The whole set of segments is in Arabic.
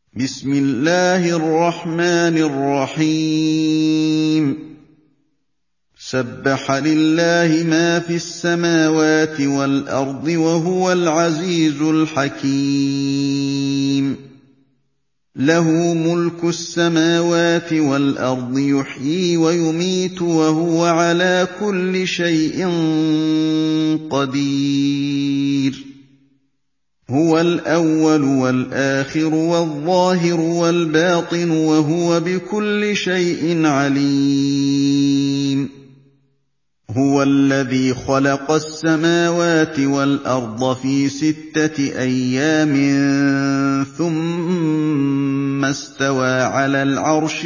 بِسْمِ اللَّهِ الرَّحْمَٰنِ الرَّحِيمِ سَبَّحَ لِلَّهِ مَا فِي السَّمَاوَاتِ وَالْأَرْضِ ۖ وَهُوَ الْعَزِيزُ الْحَكِيمُ لَهُ مُلْكُ السَّمَاوَاتِ وَالْأَرْضِ ۖ يُحْيِي وَيُمِيتُ ۖ وَهُوَ عَلَىٰ كُلِّ شَيْءٍ قَدِيرٌ هُوَ الْأَوَّلُ وَالْآخِرُ وَالظَّاهِرُ وَالْبَاطِنُ ۖ وَهُوَ بِكُلِّ شَيْءٍ عَلِيمٌ هُوَ الَّذِي خَلَقَ السَّمَاوَاتِ وَالْأَرْضَ فِي 6 أَيَّامٍ ثُمَّ اسْتَوَىٰ عَلَى الْعَرْشِ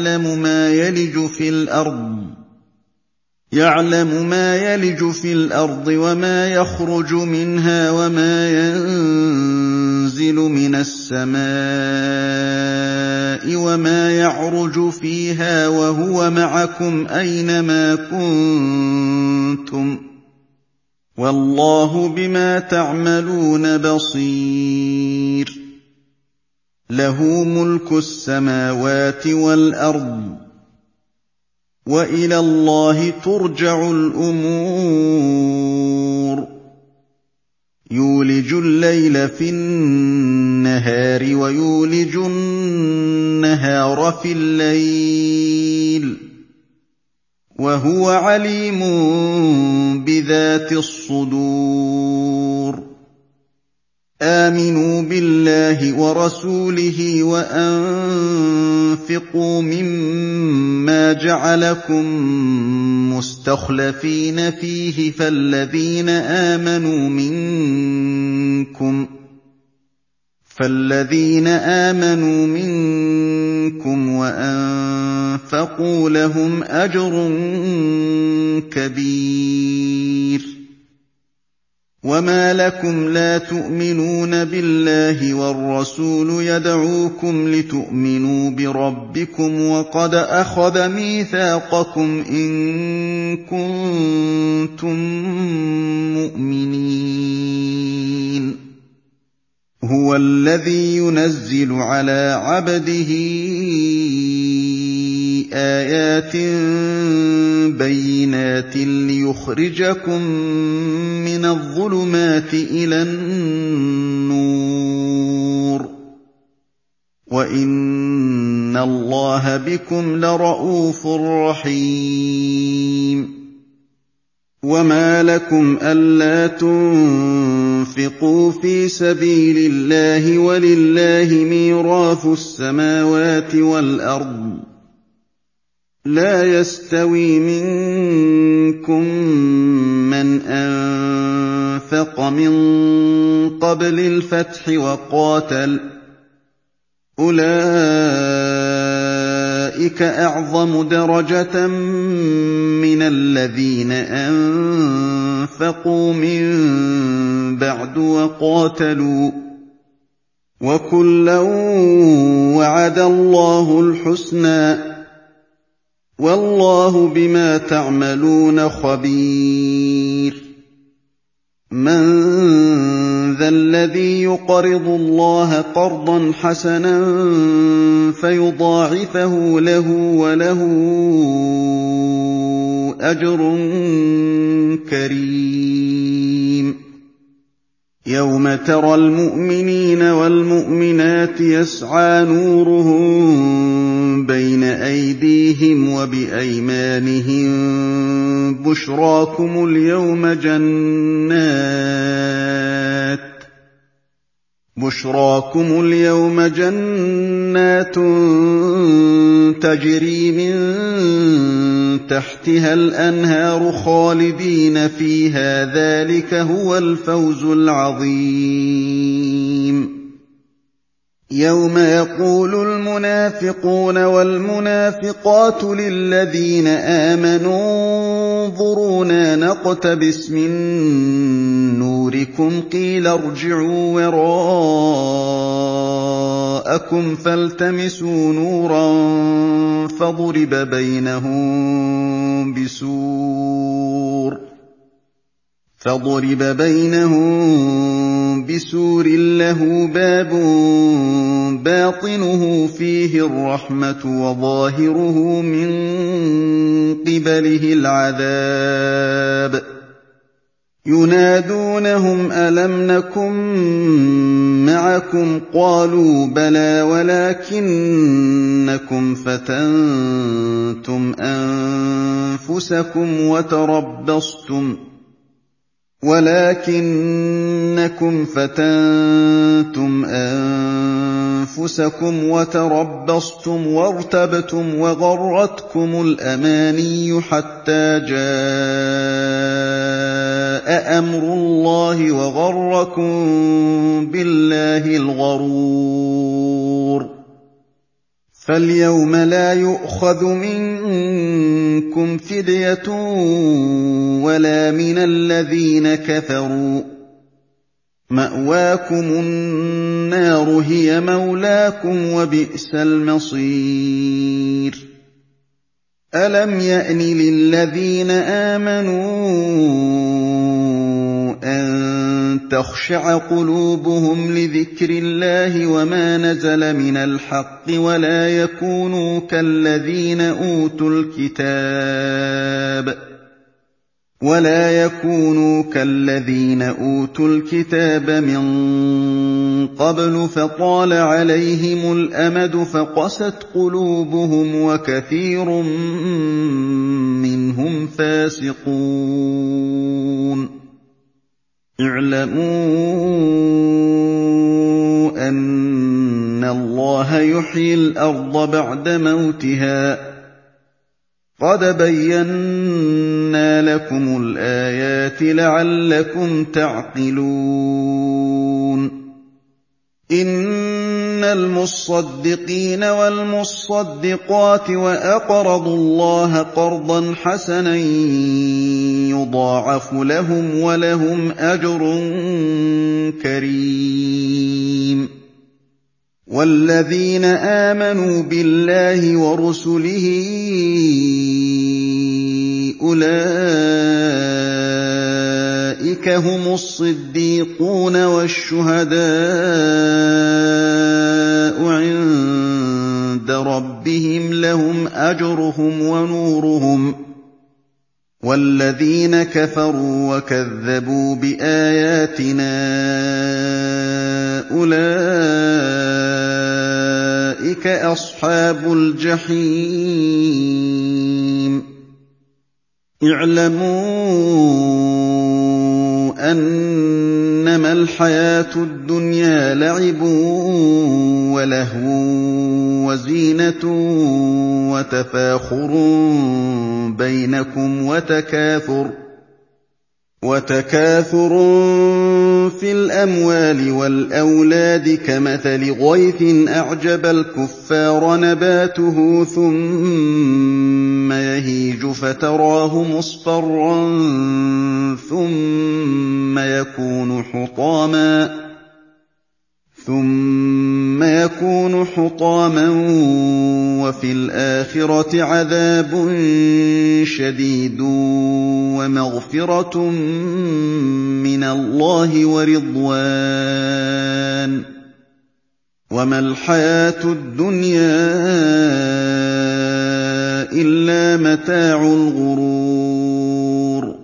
يَعْلَمُ مَا يَلِجُ فِي الْأَرْضِ وَمَا يَخْرُجُ مِنْهَا وَمَا يَنزِلُ مِنَ السَّمَاءِ وَمَا يَعْرُجُ فِيهَا ۖ وَهُوَ مَعَكُمْ أَيْنَ مَا كُنتُمْ ۚ وَاللَّهُ بِمَا تَعْمَلُونَ بَصِيرٌ لَّهُ مُلْكُ السَّمَاوَاتِ وَالْأَرْضِ ۚ وَإِلَى اللَّهِ تُرْجَعُ الْأُمُورُ يُولِجُ اللَّيْلَ فِي النَّهَارِ وَيُولِجُ النَّهَارَ فِي اللَّيْلِ ۚ وَهُوَ عَلِيمٌ بِذَاتِ الصُّدُورِ آمِنُوا بِاللَّهِ وَرَسُولِهِ وَأَنفِقُوا مِمَّا جَعَلَكُم مُّسْتَخْلَفِينَ فِيهِ فَالَّذِينَ آمَنُوا مِنكُمْ وَأَنفَقُوا لَهُمْ أَجْرٌ كَبِيرٌ وَمَا لَكُمْ لَا تُؤْمِنُونَ بِاللَّهِ وَالرَّسُولُ يَدْعُوكُمْ لِتُؤْمِنُوا بِرَبِّكُمْ وَقَدْ أَخَذَ مِيثَاقَكُمْ إِن كُنتُم مُّؤْمِنِينَ هُوَ الَّذِي يُنَزِّلُ عَلَىٰ عَبْدِهِ آيَاتٍ بَيِّنَاتٍ لِّيُخْرِجَكُم مِّنَ الظُّلُمَاتِ إِلَى النُّورِ ۚ وَإِنَّ اللَّهَ بِكُمْ لَرَءُوفٌ رَّحِيمٌ وَمَا لَكُمْ أَلَّا تُنفِقُوا فِي سَبِيلِ اللَّهِ وَلِلَّهِ مِيرَاثُ السَّمَاوَاتِ وَالْأَرْضِ ۚ لَا يَسْتَوِي مِنكُم مَّنْ أَنفَقَ مِن قَبْلِ الْفَتْحِ وَقَاتَلَ ۚ أُولَٰئِكَ أَعْظَمُ دَرَجَةً مِّنَ الَّذِينَ أَنفَقُوا مِن بَعْدُ وَقَاتَلُوا ۚ وَكُلًّا وَعَدَ اللَّهُ الْحُسْنَىٰ ۚ وَاللَّهُ بِمَا تَعْمَلُونَ خَبِيرٌ مَّن ذَا الَّذِي يُقْرِضُ اللَّهَ قَرْضًا حَسَنًا فَيُضَاعِفَهُ لَهُ وَلَهُ أَجْرٌ كَرِيمٌ يَوْمَ تَرَى الْمُؤْمِنِينَ وَالْمُؤْمِنَاتِ يَسْعَىٰ نُورُهُم بَيْنَ أَيْدِيهِمْ وَبِأَيْمَانِهِم بُشْرَاكُمُ الْيَوْمَ جَنَّاتٌ تَجْرِي مِن تَحْتِهَا الْأَنْهَارُ خَالِدِينَ فِيهَا ۚ ذَٰلِكَ هُوَ الْفَوْزُ الْعَظِيمُ يَوْمَ يَقُولُ الْمُنَافِقُونَ وَالْمُنَافِقَاتُ لِلَّذِينَ آمَنُوا انظُرُونَا نَقْتَبِسْ مِن نُّورِكُمْ قِيلَ ارْجِعُوا وَرَاءَكُمْ فَالْتَمِسُوا نُورًا فَضُرِبَ بَيْنَهُم بِسُورٍ لَّهُ بَابٌ بَاطِنُهُ فِيهِ الرَّحْمَةُ وَظَاهِرُهُ مِن قِبَلِهِ الْعَذَابُ يُنَادُونَهُمْ أَلَمْ نَكُن مَّعَكُمْ ۖ قَالُوا بَلَىٰ وَلَٰكِنَّكُمْ فَتَنتُمْ أَنفُسَكُمْ وَتَرَبَّصْتُمْ وَارْتَبْتُمْ وَغَرَّتْكُمُ الْأَمَانِيُّ حَتَّىٰ جَاءَ أَمْرُ اللَّهِ وَغَرَّكُم بِاللَّهِ الْغَرُورُ فَالْيَوْمَ لَا يُؤْخَذُ مِنكُمْ فِدْيَةٌ وَلَا مِنَ الَّذِينَ كَفَرُوا ۚ مَأْوَاكُمُ النَّارُ هِيَ مَوْلَاكُمْ ۖ وَبِئْسَ الْمَصِيرُ أَلَمْ يَأْنِ لِلَّذِينَ آمَنُوا أَن تَخْشَعَ قُلُوبُهُمْ لِذِكْرِ اللَّهِ وَمَا نَزَلَ مِنَ الْحَقِّ وَلَا يَكُونُوا كَالَّذِينَ أُوتُوا الْكِتَابَ مِن قَبْلُ فَطَالَ عَلَيْهِمُ الْأَمَدُ فَقَسَتْ قُلُوبُهُمْ وَكَثِيرٌ مِّنْهُمْ فَاسِقُونَ اعْلَمُوا أَنَّ اللَّهَ يُحْيِي الْأَرْضَ بَعْدَ مَوْتِهَا ۚ قَدْ بَيَّنَّا لَكُمُ الْآيَاتِ لَعَلَّكُمْ تَعْقِلُونَ إِنَّ الْمُصَّدِّقِينَ وَالْمُصَّدِّقَاتِ وَأَقْرَضُوا اللَّهَ قَرْضًا حَسَنًا يُضَاعَفُ لَهُمْ وَلَهُمْ أَجْرٌ كَرِيمٌ وَالَّذِينَ آمَنُوا بِاللَّهِ وَرُسُلِهِ أُولَٰئِكَ هُمُ الصِّدِّيقُونَ وَالشُّهَدَاءُ عِندَ رَبِّهِمْ لَهُمْ أَجْرُهُمْ وَنُورُهُمْ ۖ وَالَّذِينَ كَفَرُوا وَكَذَّبُوا بِآيَاتِنَا أُولَٰئِكَ أَصْحَابُ الْجَحِيمِ اعْلَمُوا أَنَّمَا الْحَيَاةُ الدُّنْيَا لَعِبٌ وَلَهْوٌ وَزِينَةٌ وَتَفَاخُرٌ بَيْنَكُمْ وَتَكَاثُرٌ فِي الْأَمْوَالِ وَالْأَوْلَادِ كَمَثَلِ غَيْثٍ أَعْجَبَ الْكُفَّارَ نَبَاتُهُ ثُمَّ يَهِيجُ فَتَرَاهُ مُصْفَرًّا ثُمَّ يَكُونُ حُطَامًا وَفِي الْآخِرَةِ عَذَابٌ شَدِيدٌ وَمَغْفِرَةٌ مِّنَ اللَّهِ وَرِضْوَانٌ ۚ وَمَا الْحَيَاةُ الدُّنْيَا إِلَّا مَتَاعُ الْغُرُورِ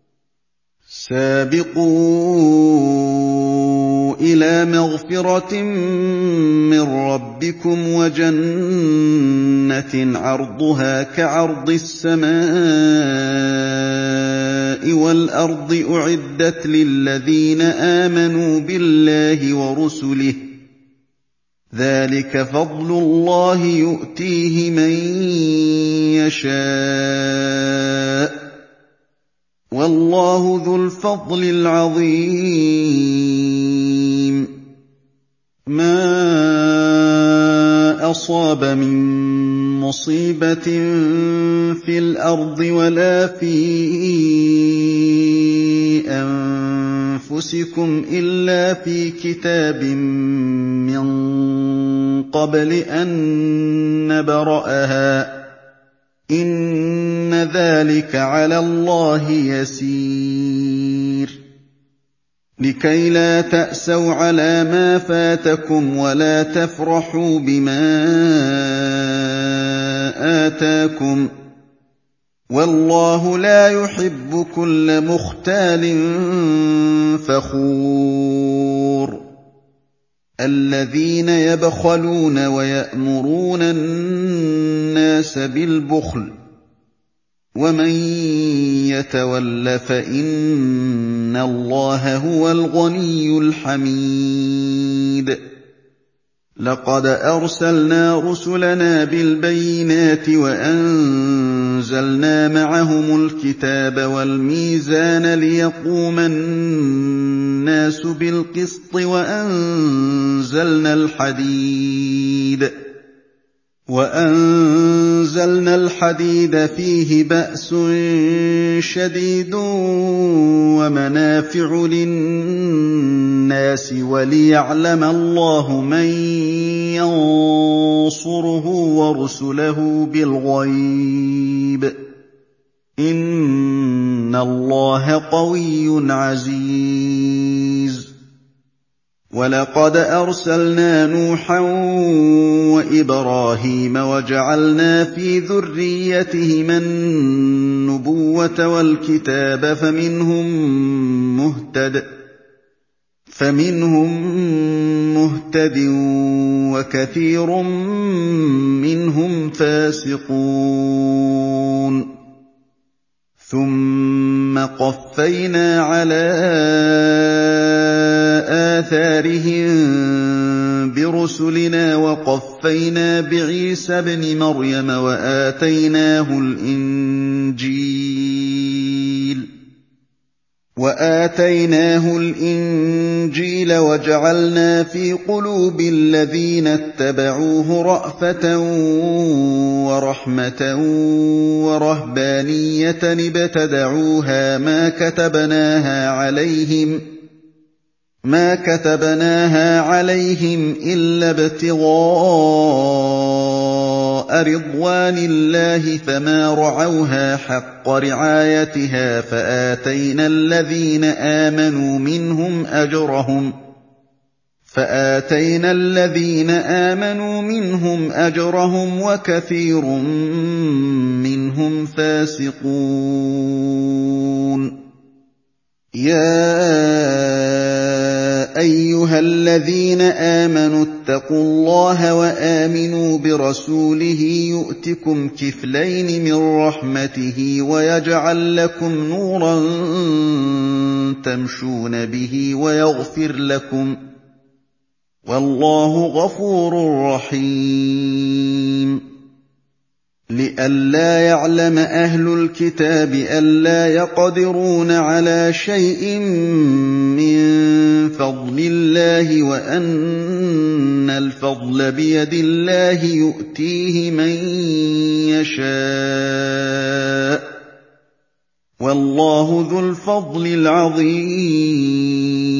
سَابِقُوا إِلَىٰ مَغْفِرَةٍ مِّن رَّبِّكُمْ وَجَنَّةٍ عَرْضُهَا كَعَرْضِ السَّمَاءِ وَالْأَرْضِ أُعِدَّتْ لِلَّذِينَ آمَنُوا بِاللَّهِ وَرُسُلِهِ ۚ ذَٰلِكَ فَضْلُ اللَّهِ يُؤْتِيهِ مَن يَشَاءُ ۚ وَاللَّهُ ذُو الْفَضْلِ الْعَظِيمِ مَا أَصَابَ مِن مُّصِيبَةٍ فِي الْأَرْضِ وَلَا فِي أَنفُسِكُمْ إِلَّا فِي كِتَابٍ مِّن قَبْلِ أَن نَّبْرَأَهَا ۚ إِنَّ ذَٰلِكَ عَلَى اللَّهِ يَسِيرٌ لِّكَيْ لَا تَأْسَوْا عَلَىٰ مَا فَاتَكُمْ وَلَا تَفْرَحُوا بِمَا آتَاكُمْ ۗ وَاللَّهُ لَا يُحِبُّ كُلَّ مُخْتَالٍ فَخُورٍ الَّذِينَ يَبْخَلُونَ وَيَأْمُرُونَ النَّاسَ بِالْبُخْلِ ۗ وَمَن يَتَوَلَّ فَإِنَّ اللَّهَ هُوَ الْغَنِيُّ الْحَمِيدُ لَقَدْ أَرْسَلْنَا رُسُلَنَا بِالْبَيِّنَاتِ وَأَنزَلْنَا مَعَهُمُ الْكِتَابَ وَالْمِيزَانَ لِيَقُومَ النَّاسُ بِالْقِسْطِ وَأَنزَلْنَا الْحَدِيدَ فِيهِ بَأْسٌ شَدِيدٌ وَمَنَافِعُ لِلنَّاسِ وَلِيَعْلَمَ اللَّهُ مَن يَنصُرُهُ وَرُسُلَهُ بِالْغَيْبِ ۚ إِنَّ اللَّهَ قَوِيٌّ عَزِيزٌ وَلَقَدْ أَرْسَلْنَا نُوحًا وَإِبْرَاهِيمَ وَجَعَلْنَا فِي ذُرِّيَّتِهِمَا النُّبُوَّةَ وَالْكِتَابَ فَمِنْهُم مُّهْتَدٍ وَكَثِيرٌ مِّنْهُمْ فَاسِقُونَ ثُمَّ قَفَّيْنَا عَلَىٰ آثَارِهِم بِرُسُلِنَا وَقَفَّيْنَا بِعِيسَى ابْنِ مَرْيَمَ وَآتَيْنَاهُ الْإِنجِيلَ وَجَعَلْنَا فِي قُلُوبِ الَّذِينَ اتَّبَعُوهُ رَأْفَةً وَرَحْمَةً وَرَهْبَانِيَّةً ابْتَدَعُوهَا مَا كَتَبْنَاهَا عَلَيْهِمْ إِلَّا ابْتِغَاءَ رِضْوَانِ اللَّهِ فَمَا رَعَوْهَا حَقَّ رِعَايَتِهَا فَآتَيْنَا الَّذِينَ آمَنُوا مِنْهُمْ أَجْرَهُمْ وَكَثِيرٌ مِّنْهُمْ فَاسِقُونَ يَا أَيُّهَا الَّذِينَ آمَنُوا اتَّقُوا اللَّهَ وَآمِنُوا بِرَسُولِهِ يُؤْتِكُمْ كِفْلَيْنِ مِن رَّحْمَتِهِ وَيَجْعَل لَّكُمْ نُورًا تَمْشُونَ بِهِ وَيَغْفِرْ لَكُمْ ۚ وَاللَّهُ غَفُورٌ رَّحِيمٌ لِّئَلَّا يَعْلَمَ أَهْلُ الْكِتَابِ أَلَّا يَقْدِرُونَ عَلَىٰ شَيْءٍ مِّن فَضْلِ اللَّهِ وَأَنَّ الْفَضْلَ بِيَدِ اللَّهِ يُؤْتِيهِ مَن يَشَاءُ ۗ وَاللَّهُ ذُو الْفَضْلِ الْعَظِيمِ